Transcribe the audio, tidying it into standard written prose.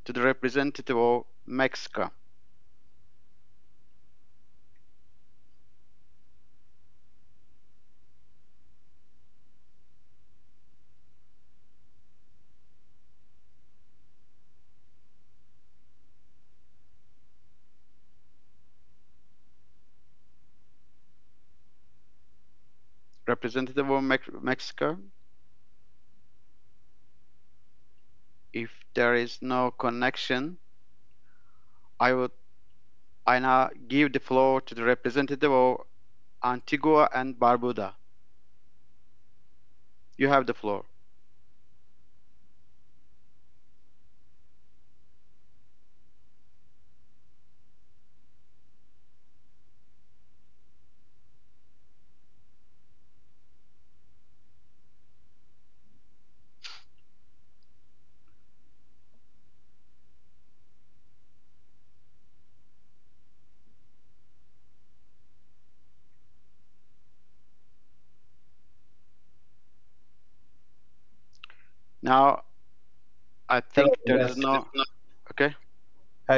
to the representative of Mexico. Representative of Mexico. If there is no connection, I would I now give the floor to the representative of Antigua and Barbuda. You have the floor. Now, I think there is Yes. no. Okay.